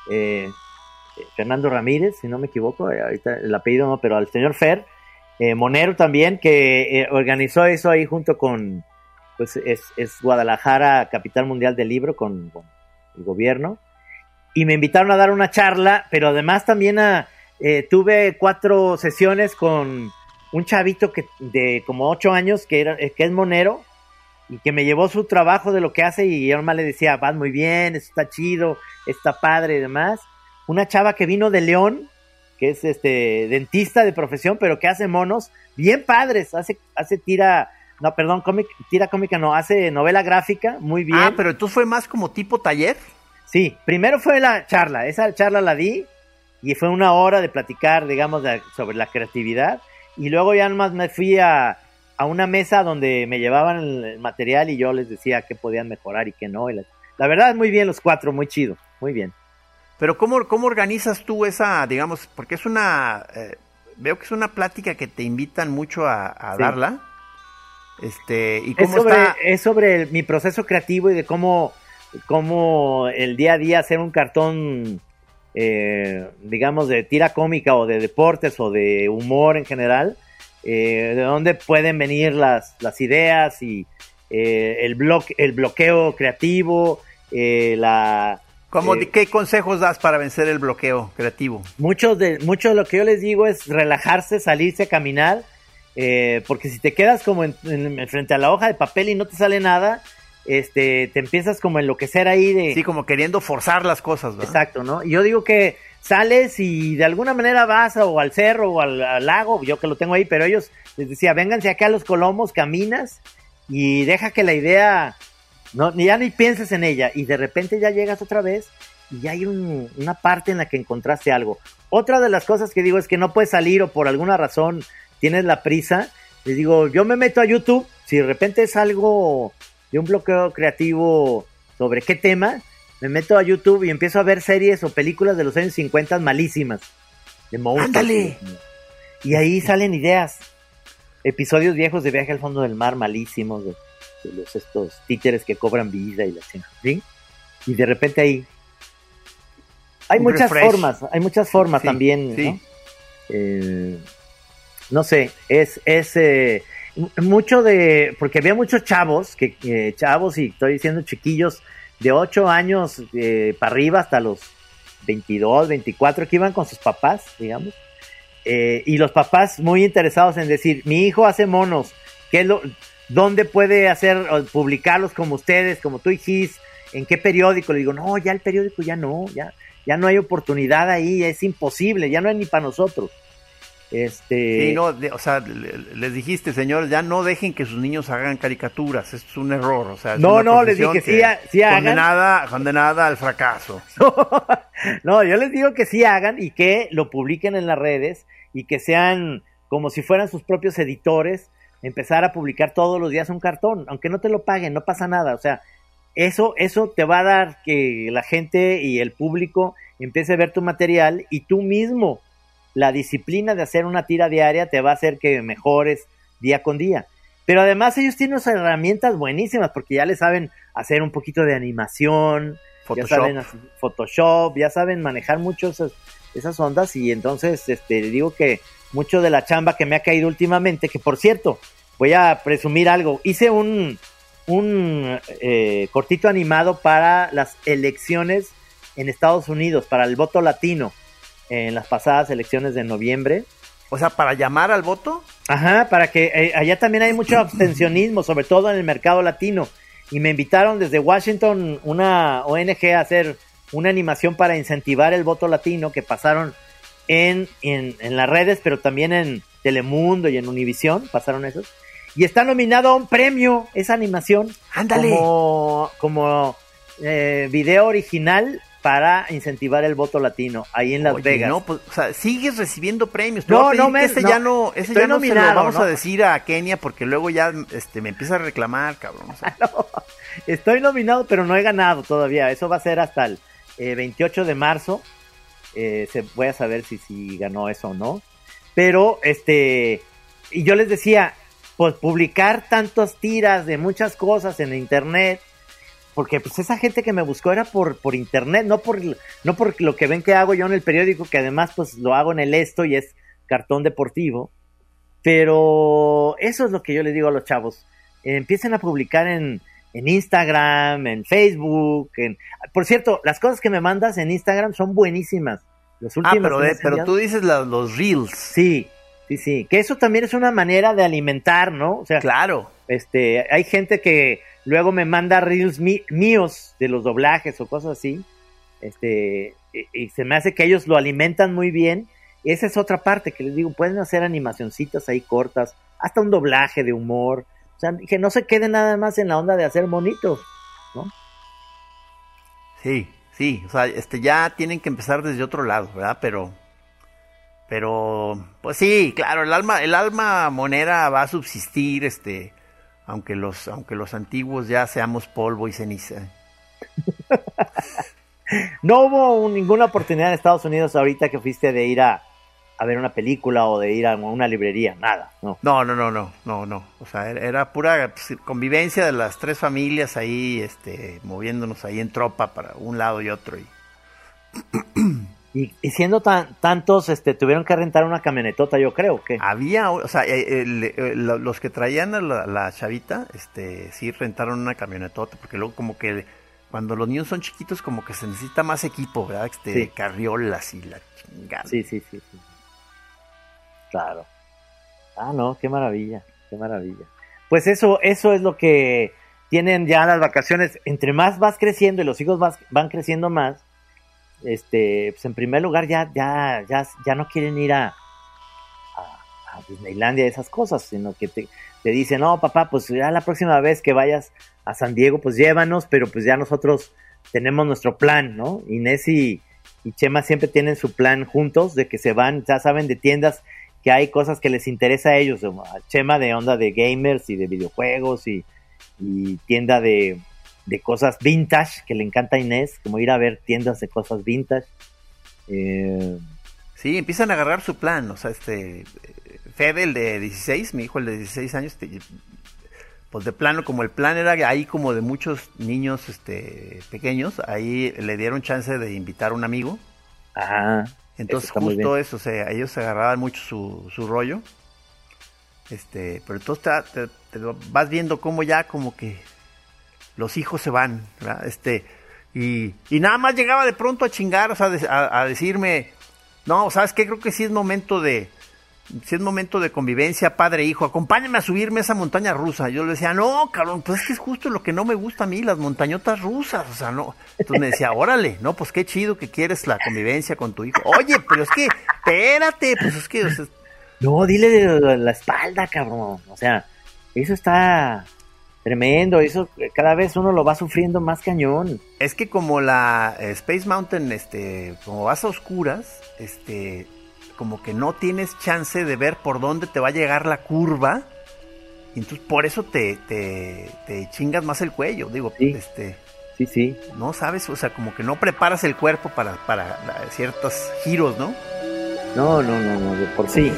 Ramírez, si no me equivoco, ahorita el apellido no, pero al señor Fer Monero también, que organizó eso ahí junto con, pues es Guadalajara, capital mundial del libro, con el gobierno, y me invitaron a dar una charla, pero además también tuve 4 sesiones con un chavito de como 8 años, que es monero, y que me llevó su trabajo de lo que hace, y yo nomás le decía, vas muy bien, eso está chido, está padre y demás. Una chava que vino de León, que es dentista de profesión, pero que hace monos bien padres, hace tira cómica no, hace novela gráfica, muy bien. Pero entonces fue más como tipo taller. Sí, primero fue la charla, esa charla la di, y fue 1 hora de platicar, digamos, sobre la creatividad, y luego ya nomás me fui a una mesa donde me llevaban el material y yo les decía qué podían mejorar y qué no. Y la verdad, muy bien los 4, muy chido, muy bien. Pero ¿cómo organizas tú esa, digamos, porque es veo que es una plática que te invitan mucho a sí. darla, y cómo es sobre mi proceso creativo y de cómo el día a día hacer un cartón, digamos, de tira cómica o de deportes o de humor en general, de dónde pueden venir las ideas y el bloqueo creativo, ¿Qué consejos das para vencer el bloqueo creativo? Mucho de lo que yo les digo es relajarse, salirse a caminar, porque si te quedas como frente a la hoja de papel y no te sale nada, te empiezas como a enloquecer ahí Sí, como queriendo forzar las cosas, ¿verdad? Exacto, ¿no? Y yo digo que sales y de alguna manera vas o al cerro o al lago, yo que lo tengo ahí, pero ellos les decía, vénganse acá a Los Colomos, caminas y deja que la idea, ya ni pienses en ella, y de repente ya llegas otra vez y ya hay una parte en la que encontraste algo. Otra de las cosas que digo es que no puedes salir o por alguna razón tienes la prisa, les digo, yo me meto a YouTube, si de repente es algo de un bloqueo creativo sobre qué tema, me meto a YouTube y empiezo a ver series o películas de los años 50 malísimas, de monstruos. ¡Ándale! Y ahí salen ideas, episodios viejos de Viaje al Fondo del Mar malísimos, estos títeres que cobran vida y la chingada, ¿sí? Y de repente ahí hay muchas formas Sí, también, sí. ¿no? No sé, mucho porque había muchos chavos, chavos, y estoy diciendo chiquillos, de 8 años para arriba hasta los 22, 24, que iban con sus papás, digamos, y los papás muy interesados en decir, mi hijo hace monos, ¿dónde puede publicarlos como ustedes, como tú dijiste? ¿En qué periódico? Le digo, no, ya el periódico ya no hay oportunidad ahí, es imposible, ya no es ni para nosotros. Sí, no, o sea, les dijiste, señores, ya no dejen que sus niños hagan caricaturas, esto es un error, o sea, es una les dije, profesión sí hagan. Condenada al fracaso. No, yo les digo que sí hagan y que lo publiquen en las redes y que sean como si fueran sus propios editores, empezar a publicar todos los días un cartón, aunque no te lo paguen, no pasa nada, o sea, eso te va a dar que la gente y el público empiece a ver tu material y tú mismo, la disciplina de hacer una tira diaria te va a hacer que mejores día con día. Pero además ellos tienen unas herramientas buenísimas porque ya le saben hacer un poquito de animación, Photoshop, ya saben manejar mucho esas ondas y entonces digo que mucho de la chamba que me ha caído últimamente, que por cierto, voy a presumir algo, hice un cortito animado para las elecciones en Estados Unidos, para el voto latino en las pasadas elecciones de noviembre. O sea, ¿para llamar al voto? Ajá, para que allá también hay mucho abstencionismo, sobre todo en el mercado latino. Y me invitaron desde Washington, una ONG, a hacer una animación para incentivar el voto latino, que pasaron en las redes, pero también en Telemundo y en Univisión, pasaron esos. Y está nominado a un premio esa animación. ¡Ándale! Como video original para incentivar el voto latino ahí en Las Vegas. No, pues, o sea, sigues recibiendo premios. Ese ya no se lo vamos a decir a Kenia porque luego ya me empieza a reclamar, cabrón. O sea. No, estoy nominado, pero no he ganado todavía. Eso va a ser hasta el 28 de marzo. Voy a saber si ganó eso o no. Pero, y yo les decía, pues publicar tantas tiras de muchas cosas en internet, porque pues esa gente que me buscó era por internet, no por lo que ven que hago yo en el periódico, que además pues lo hago en el Esto y es cartón deportivo. Pero eso es lo que yo les digo a los chavos, empiecen a publicar en Instagram, en Facebook, por cierto, las cosas que me mandas en Instagram son buenísimas. Los últimos pero tú dices los reels. Sí, que eso también es una manera de alimentar, ¿no? O sea, claro. Hay gente que luego me manda reels míos de los doblajes o cosas así, y se me hace que ellos lo alimentan muy bien. Esa es otra parte que les digo, pueden hacer animacioncitas ahí cortas, hasta un doblaje de humor, o sea, que no se quede nada más en la onda de hacer monitos, ¿no? Sí, o sea, ya tienen que empezar desde otro lado, ¿verdad? Pero, pues sí, claro, el alma monera va a subsistir, aunque los antiguos ya seamos polvo y ceniza. No hubo ninguna oportunidad en Estados Unidos ahorita que fuiste de ir a ver una película o de ir a una librería, nada, ¿no? No. O sea, era pura convivencia de las tres familias ahí, moviéndonos ahí en tropa para un lado y otro. Y siendo tantos, tuvieron que rentar una camionetota, yo creo, que había, o sea, los que traían a la chavita, sí rentaron una camionetota, porque luego como que cuando los niños son chiquitos como que se necesita más equipo, ¿verdad? Sí. Carriolas y la chingada. Sí. Claro. Ah, no, qué maravilla. Pues eso es lo que tienen ya las vacaciones. Entre más vas creciendo y los hijos van creciendo más, pues en primer lugar ya no quieren ir a Disneylandia y esas cosas, sino que te dicen, no, papá, pues ya la próxima vez que vayas a San Diego, pues llévanos, pero pues ya nosotros tenemos nuestro plan, ¿no? Inés y Chema siempre tienen su plan juntos, de que se van, ya saben, de tiendas que hay cosas que les interesa a ellos, Chema de onda de gamers y de videojuegos y tienda de cosas vintage, que le encanta a Inés, como ir a ver tiendas de cosas vintage. Sí, empiezan a agarrar su plan, o sea, Fede, el de 16, mi hijo, el de 16 años, pues de plano, como el plan era ahí como de muchos niños pequeños, ahí le dieron chance de invitar a un amigo. Ajá. Entonces justo eso, o sea, ellos se agarraban mucho su rollo. Pero entonces te vas viendo cómo ya como que los hijos se van, ¿verdad? Y nada más llegaba de pronto a chingar, o sea, a decirme, no, ¿sabes qué? Creo que sí es momento de convivencia padre-hijo, acompáñame a subirme a esa montaña rusa. Yo le decía, no, cabrón, pues es que es justo lo que no me gusta a mí, las montañotas rusas, o sea, no. Entonces me decía, órale, no, pues qué chido que quieres la convivencia con tu hijo. Oye, pero es que, espérate, pues es que... O sea, no, dile de la espalda, cabrón, o sea, eso está tremendo, eso cada vez uno lo va sufriendo más cañón. Es que como la Space Mountain, como vas a oscuras, como que no tienes chance de ver por dónde te va a llegar la curva, y entonces por eso te chingas más el cuello, digo, sí. Sí. No sabes, o sea, como que no preparas el cuerpo para ciertos giros, ¿no? No, de por sí.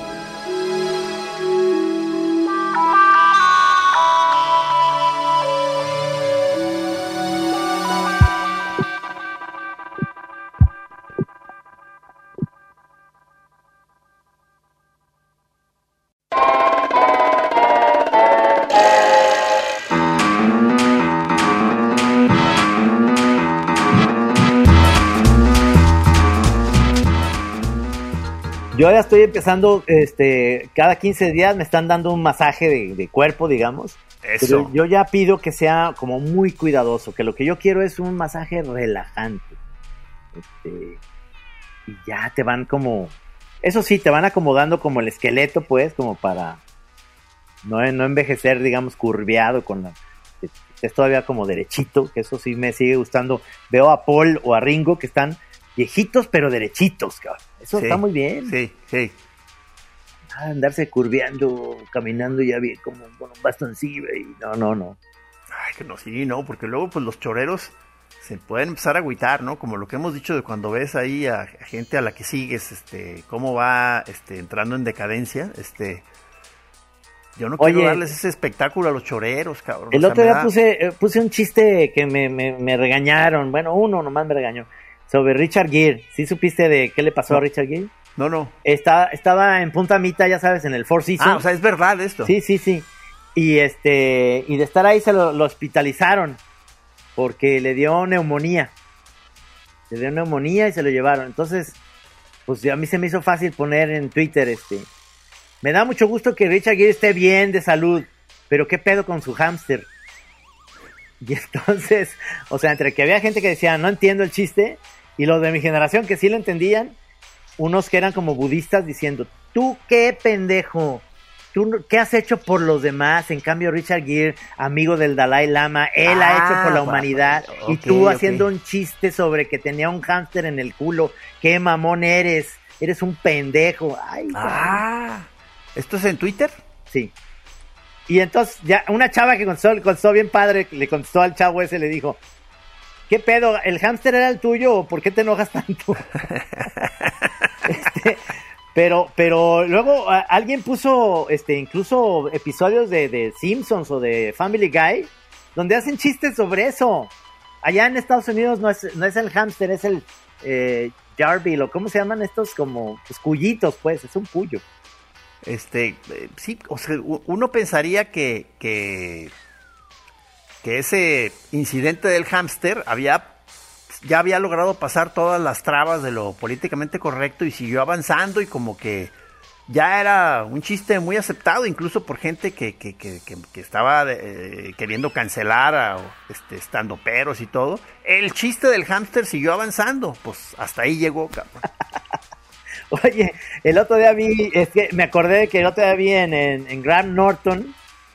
Yo ya estoy empezando, cada 15 días me están dando un masaje de cuerpo, digamos. Eso. Pero yo ya pido que sea como muy cuidadoso, que lo que yo quiero es un masaje relajante. Y ya te van como, eso sí, te van acomodando como el esqueleto, pues, como para no envejecer, digamos, curviado, que es todavía como derechito, que eso sí me sigue gustando. Veo a Paul o a Ringo que están viejitos pero derechitos, cabrón. Eso sí, está muy bien. Sí. Andarse curveando, caminando ya bien como con un bastoncillo y no. Ay, que no, sí, no, porque luego pues los choreros se pueden empezar a agüitar, ¿no? Como lo que hemos dicho de cuando ves ahí a gente a la que sigues, cómo va entrando en decadencia, yo no quiero darles ese espectáculo a los choreros, cabrón. El otro día puse un chiste que me regañaron, bueno, uno nomás me regañó, sobre Richard Gere. ¿Sí supiste de qué le pasó a Richard Gere? No. Estaba en Punta Mita, ya sabes, en el Four Seasons. O sea, es verdad esto. Sí. Y de estar ahí se lo hospitalizaron porque le dio neumonía. Le dio neumonía y se lo llevaron. Entonces, pues a mí se me hizo fácil poner en Twitter, me da mucho gusto que Richard Gere esté bien de salud, pero ¿qué pedo con su hámster? Y entonces, o sea, entre que había gente que decía, no entiendo el chiste, y los de mi generación que sí lo entendían, unos que eran como budistas diciendo, tú qué pendejo, tú qué has hecho por los demás, en cambio Richard Gere, amigo del Dalai Lama, él ha hecho por la humanidad, y tú haciendo un chiste sobre que tenía un hámster en el culo, qué mamón eres un pendejo. Ay, ¿esto es en Twitter? Sí. Y entonces ya una chava que contestó bien padre, le contestó al chavo ese, le dijo, ¿qué pedo? ¿El hámster era el tuyo o por qué te enojas tanto? Pero luego alguien puso incluso episodios de Simpsons o de Family Guy donde hacen chistes sobre eso. Allá en Estados Unidos no es el hámster, es el Jarville, o ¿cómo se llaman estos? Como pues, cuyitos, pues, es un cuyo. Sí, o sea, uno pensaría que ese incidente del hámster ya había logrado pasar todas las trabas de lo políticamente correcto y siguió avanzando, y como que ya era un chiste muy aceptado, incluso por gente que estaba queriendo cancelar a estandoperos y todo. El chiste del hámster siguió avanzando, pues hasta ahí llegó, cabrón. Oye, el otro día me acordé de que el otro día vi en Graham Norton,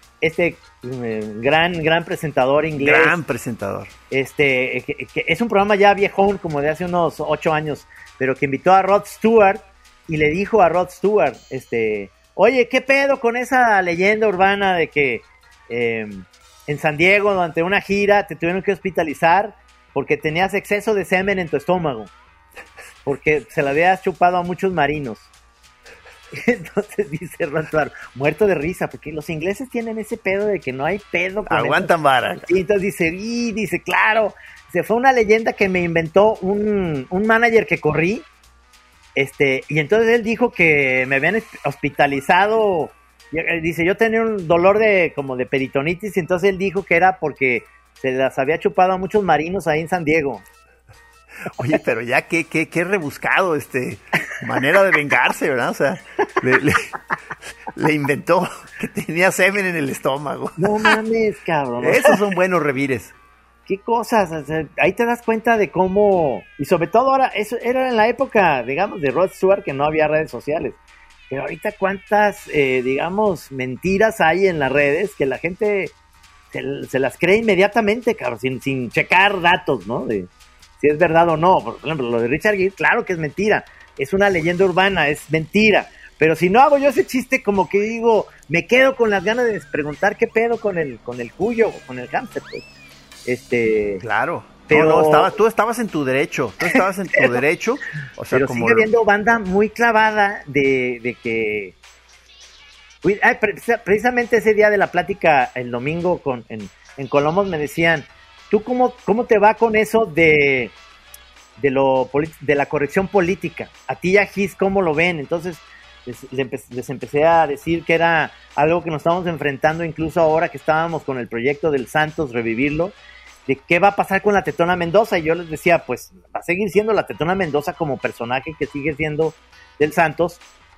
gran presentador inglés. Gran presentador. Que es un programa ya viejón, como de hace unos 8 años, pero que invitó a Rod Stewart y le dijo a Rod Stewart, oye, ¿qué pedo con esa leyenda urbana de que en San Diego, durante una gira, te tuvieron que hospitalizar porque tenías exceso de semen en tu estómago? Porque se la habías chupado a muchos marinos. Entonces dice Rod Stewart, muerto de risa, porque los ingleses tienen ese pedo de que no hay pedo con aguantan eso. vara. Y entonces dice, claro, se fue una leyenda que me inventó un manager que corrí, y entonces él dijo que me habían hospitalizado. Dice, yo tenía un dolor como de peritonitis, y entonces él dijo que era porque se las había chupado a muchos marinos ahí en San Diego. Oye, pero ya qué rebuscado, manera de vengarse, ¿verdad? O sea, le inventó que tenía semen en el estómago. No mames, cabrón. Esos son buenos revires. Qué cosas, o sea, ahí te das cuenta de cómo, y sobre todo ahora, eso era en la época, digamos, de Rod Stewart, que no había redes sociales. Pero ahorita cuántas, digamos, mentiras hay en las redes que la gente se las cree inmediatamente, cabrón, sin checar datos, ¿no? De si es verdad o no. Por ejemplo, lo de Richard Gere, claro que es mentira. Es una leyenda urbana, es mentira. Pero si no hago yo ese chiste, como que digo, me quedo con las ganas de preguntar qué pedo con el cuyo, con el hámster, pues. Claro. Pero tú estabas en tu derecho. Derecho. O sea, pero como sigue habiendo banda muy clavada de que... Precisamente ese día de la plática, el domingo en Colomos, me decían, ¿tú cómo te va con eso de la corrección política? A ti y a Gis, ¿cómo lo ven? Entonces les empecé a decir que era algo que nos estamos enfrentando incluso ahora que estábamos con el proyecto del Santos, revivirlo, de qué va a pasar con la Tetona Mendoza. Y yo les decía, pues va a seguir siendo la Tetona Mendoza como personaje que sigue siendo del Santos,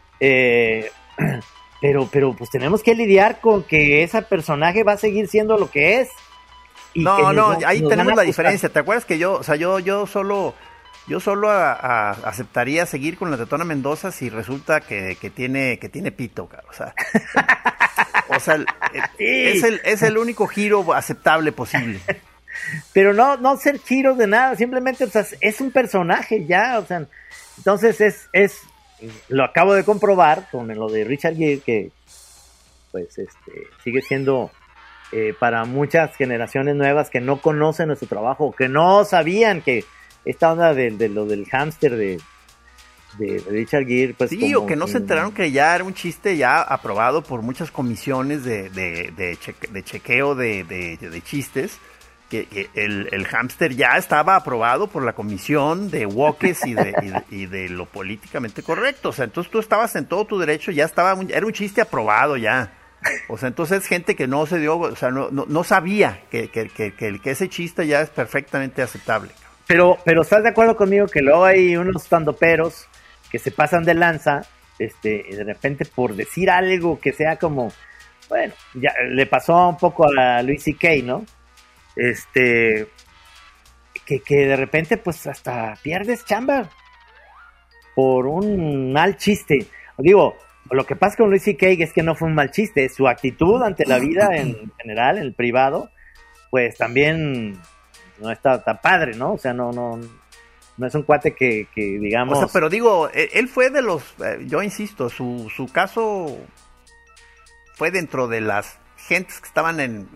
pero pues tenemos que lidiar con que ese personaje va a seguir siendo lo que es. Y ahí tenemos la diferencia. ¿Te acuerdas que yo solo aceptaría seguir con la Tetona Mendoza si resulta que tiene pito, cara? O sea, sí. es el único giro aceptable posible. Pero no ser giros de nada, simplemente, o sea, es un personaje ya, o sea, entonces lo acabo de comprobar con lo de Richard Gere, que pues sigue siendo para muchas generaciones nuevas que no conocen nuestro trabajo, que no sabían que esta onda de lo del hámster de Richard Gere, pues sí, o que no se enteraron que ya era un chiste ya aprobado por muchas comisiones de chequeo de chistes, que el hámster ya estaba aprobado por la comisión de Wokes y de lo políticamente correcto. O sea, entonces tú estabas en todo tu derecho, era un chiste aprobado ya. O sea, entonces gente que no se dio, o sea, no sabía que ese chiste ya es perfectamente aceptable. Pero ¿estás de acuerdo conmigo que luego hay unos standuperos que se pasan de lanza, y de repente por decir algo que sea como, bueno, ya le pasó un poco a Louis C.K., ¿no? Que de repente pues hasta pierdes chamba por un mal chiste. Digo, lo que pasa con Louis C.K. es que no fue un mal chiste, su actitud ante la vida en general, en el privado, pues también no está tan padre, ¿no? O sea, no es un cuate que digamos... O sea, pero digo, él fue de los... yo insisto, su caso fue dentro de las gentes que estaban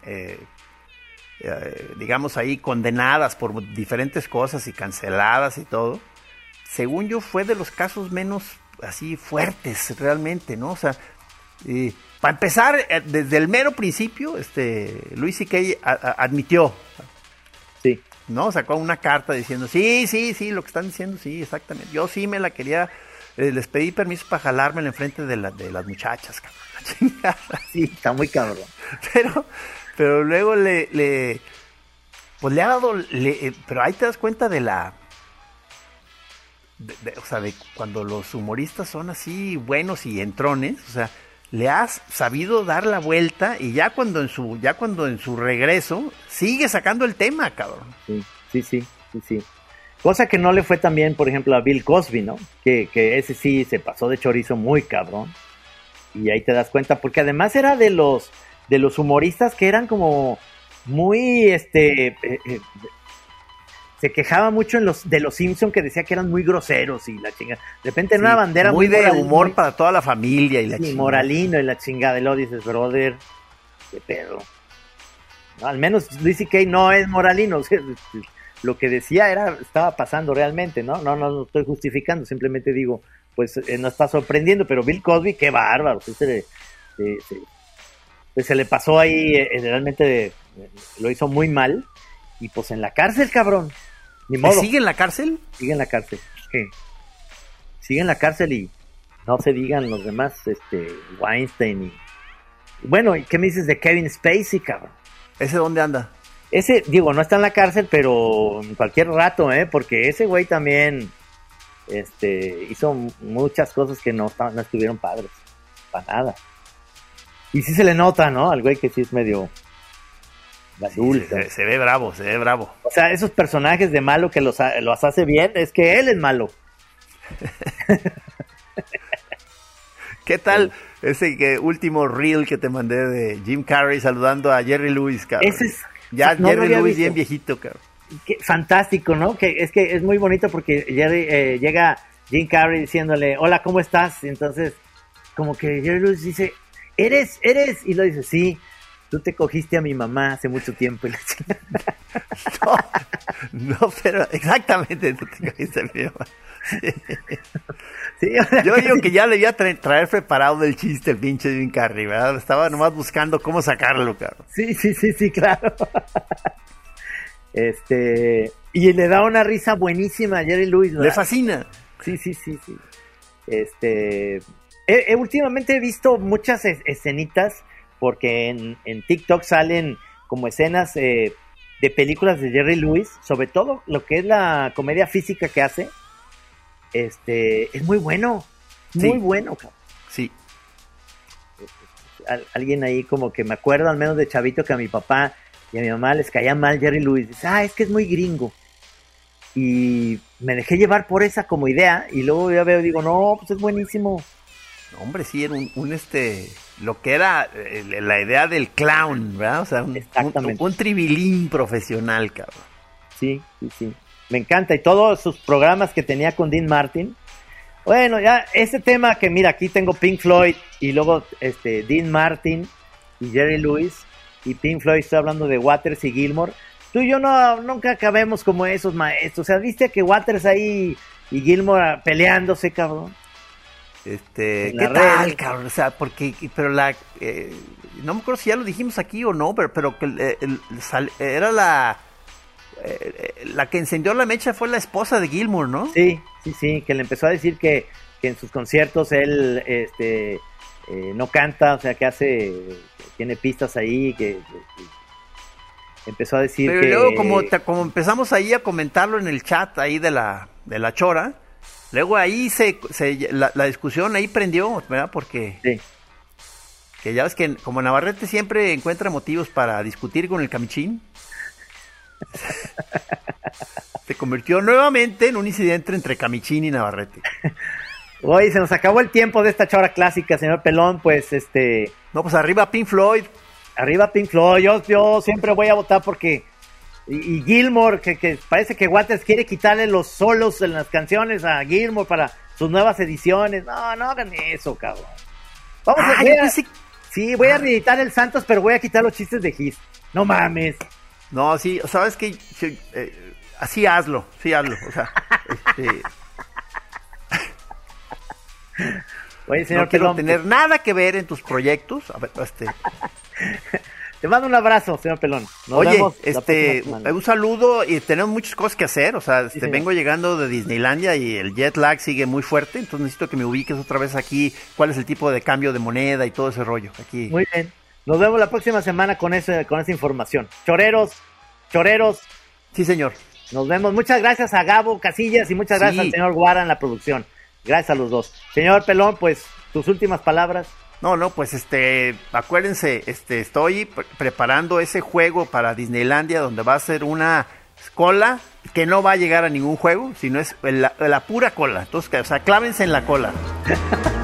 digamos ahí condenadas por diferentes cosas y canceladas y todo. Según yo, fue de los casos menos así fuertes realmente, ¿no? O sea, para empezar, desde el mero principio, Louis C.K. admitió... Sí. ¿No? Sacó una carta diciendo, sí, lo que están diciendo, sí, exactamente. Yo sí me la quería, les pedí permiso para jalármela enfrente de las muchachas, cabrón. La chingada. Sí, está muy cabrón. Pero luego pues le ha dado, pero ahí te das cuenta o sea, de cuando los humoristas son así buenos y entrones, o sea, le has sabido dar la vuelta y ya cuando en su regreso sigue sacando el tema, cabrón. Sí. Cosa que no le fue también, por ejemplo, a Bill Cosby, ¿no? Que ese sí se pasó de chorizo muy cabrón. Y ahí te das cuenta, porque además era de los humoristas que eran como muy, se quejaba mucho de los Simpson, que decía que eran muy groseros y la chingada. De repente en una bandera muy de humor para toda la familia y la chingada. Moralino y la chingada. Y luego dices, brother, qué pedo. No, al menos Louis C.K. no es moralino. O sea, lo que decía estaba pasando realmente, ¿no? No estoy justificando, simplemente digo pues no está sorprendiendo, pero Bill Cosby, qué bárbaro, sí se le pasó ahí, realmente lo hizo muy mal, y pues en la cárcel, cabrón, ni modo. ¿Sigue en la cárcel? Sigue en la cárcel, ¿qué? Sigue en la cárcel y no se digan los demás, Weinstein y... Bueno, ¿y qué me dices de Kevin Spacey, cabrón? ¿Ese dónde anda? Ese, digo, no está en la cárcel, pero en cualquier rato, porque ese güey también hizo muchas cosas que no estuvieron padres, para nada. Y sí se le nota, ¿no? Al güey que sí es medio adulto. Sí, se ve bravo, se ve bravo. O sea, esos personajes de malo que los hace bien, es que él es malo. ¿Qué tal ese último reel que te mandé de Jim Carrey saludando a Jerry Lewis, cabrón? Ese es, ya no Jerry Lewis bien viejito, cabrón. Fantástico, ¿no? Que es muy bonito porque llega Jim Carrey diciéndole, hola, ¿cómo estás? Y entonces, como que Jerry Lewis dice, ¿eres? Y lo dice, sí, tú te cogiste a mi mamá hace mucho tiempo. Y no, pero exactamente, tú te cogiste a mi mamá. Sí, yo digo que ya le iba a traer preparado el chiste el pinche Jim Carrey, ¿verdad? Estaba nomás buscando cómo sacarlo, cabrón. Sí, claro. Y le da una risa buenísima a Jerry Lewis, ¿verdad? Le fascina. Sí. Últimamente he visto muchas escenitas porque en TikTok salen como escenas de películas de Jerry Lewis, sobre todo lo que es la comedia física que hace. Es muy bueno, muy bueno, cabrón. Sí. Alguien ahí como que me acuerdo al menos de chavito que a mi papá y a mi mamá les caía mal Jerry Lewis. Dice, es que es muy gringo. Y me dejé llevar por esa como idea y luego ya veo, digo, no, pues es buenísimo. Hombre, sí, era lo que era la idea del clown, ¿verdad? O sea, un tribilín profesional, cabrón. Sí. Me encanta. Y todos sus programas que tenía con Dean Martin. Bueno, ya ese tema que mira, aquí tengo Pink Floyd y luego Dean Martin y Jerry Lewis y Pink Floyd, estoy hablando de Waters y Gilmour. Tú y yo nunca acabemos como esos maestros. O sea, ¿viste que Waters ahí y Gilmour peleándose, cabrón? ¿Qué tal, cabrón? O sea, pero no me acuerdo si ya lo dijimos aquí o no, pero que era la que encendió la mecha fue la esposa de Gilmour, ¿no? Sí, que le empezó a decir que en sus conciertos él no canta, o sea, que tiene pistas ahí, que empezó a decir pero que... Pero luego como empezamos ahí a comentarlo en el chat ahí de la chora, luego ahí la discusión ahí prendió, ¿verdad? Porque sí. Que ya ves que como Navarrete siempre encuentra motivos para discutir con el camichín, se convirtió nuevamente en un incidente entre Camichín y Navarrete. Oye, se nos acabó el tiempo de esta chora clásica, señor Pelón, pues No, pues arriba Pink Floyd. Arriba Pink Floyd, yo siempre voy a votar porque... Y Gilmour, que parece que Waters quiere quitarle los solos en las canciones a Gilmour para sus nuevas ediciones. No hagan eso, cabrón. Voy a reeditar el Santos, pero voy a quitar los chistes de Gis. No mames. No, sí, sabes que así hazlo, o sea, Oye, señor no quiero Pelón, tener nada que ver en tus proyectos. A ver, Te mando un abrazo, señor Pelón. Nos Oye, vemos un saludo y tenemos muchas cosas que hacer, o sea, vengo llegando de Disneylandia y el jet lag sigue muy fuerte, entonces necesito que me ubiques otra vez aquí, cuál es el tipo de cambio de moneda y todo ese rollo aquí. Muy bien. Nos vemos la próxima semana con esa información. Choreros. Sí, señor. Nos vemos. Muchas gracias a Gabo Casillas y muchas gracias al señor Guara en la producción. Gracias a los dos. Señor Pelón, pues, tus últimas palabras. No, pues acuérdense, estoy preparando ese juego para Disneylandia donde va a ser una cola que no va a llegar a ningún juego, sino es la pura cola. Entonces, o sea, clávense en la cola.